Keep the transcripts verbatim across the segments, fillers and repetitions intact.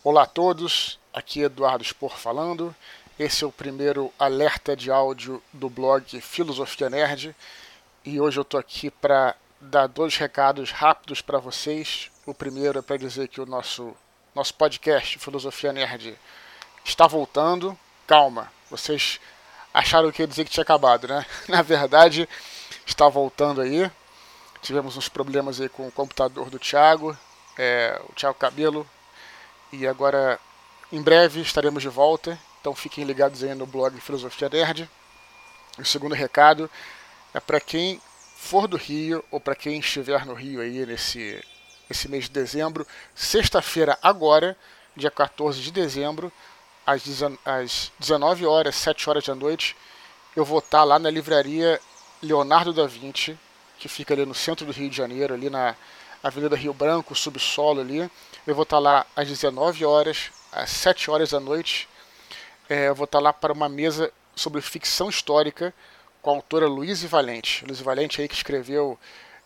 Olá a todos, aqui é Eduardo Spor falando. Esse é o primeiro alerta de áudio do blog Filosofia Nerd e hoje eu tô aqui para dar dois recados rápidos para vocês. O primeiro é para dizer que o nosso, nosso podcast Filosofia Nerd está voltando. Calma, vocês acharam que ia dizer que tinha acabado, né? Na verdade, está voltando aí. Tivemos uns problemas aí com o computador do Thiago, é, o Thiago Cabelo. E agora, em breve, estaremos de volta. Então fiquem ligados aí no blog Filosofia Nerd. O segundo recado é para quem for do Rio ou para quem estiver no Rio aí nesse, nesse mês de dezembro. Sexta-feira agora, dia quatorze de dezembro, às dezenove horas, sete horas da noite, eu vou estar lá na livraria Leonardo da Vinci, que fica ali no centro do Rio de Janeiro, ali na Avenida Rio Branco, subsolo ali. Eu vou estar lá às dezenove horas, às sete horas da noite. É, eu vou estar lá para uma mesa sobre ficção histórica com a autora Louise Valente. Louise Valente aí que escreveu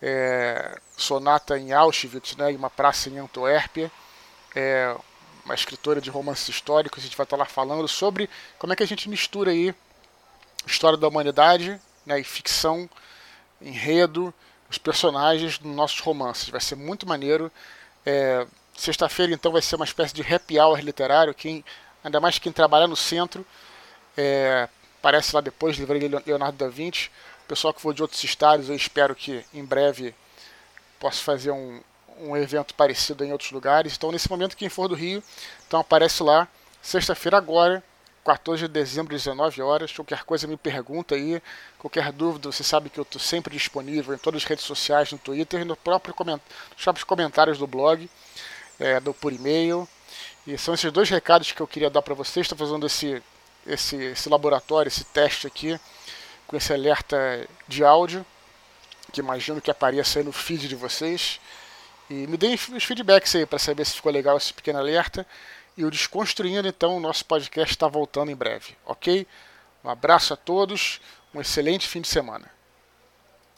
é, Sonata em Auschwitz, né, e Uma Praça em Antuérpia. É, uma escritora de romances históricos. A gente vai estar lá falando sobre como é que a gente mistura aí história da humanidade, né, e ficção, enredo, os personagens dos nossos romances. Vai ser muito maneiro. É, Sexta-feira, então, vai ser uma espécie de happy hour literário. Quem, ainda mais quem trabalha no centro, é, aparece lá depois, livraria Leonardo da Vinci. O pessoal que for de outros estados, eu espero que em breve possa fazer um, um evento parecido em outros lugares. Então, nesse momento, quem for do Rio, então aparece lá. Sexta-feira agora, quatorze de dezembro, dezenove horas. Qualquer coisa me pergunta aí. Qualquer dúvida, você sabe que eu estou sempre disponível em todas as redes sociais, no Twitter e no próprio coment... nos próprios comentários do blog. É, do, por e-mail. E são esses dois recados que eu queria dar para vocês. Estou fazendo esse, esse, esse laboratório, esse teste aqui, com esse alerta de áudio, que imagino que apareça aí no feed de vocês. E me deem os feedbacks aí para saber se ficou legal esse pequeno alerta. E o Desconstruindo, então, o nosso podcast está voltando em breve, ok? Um abraço a todos, um excelente fim de semana.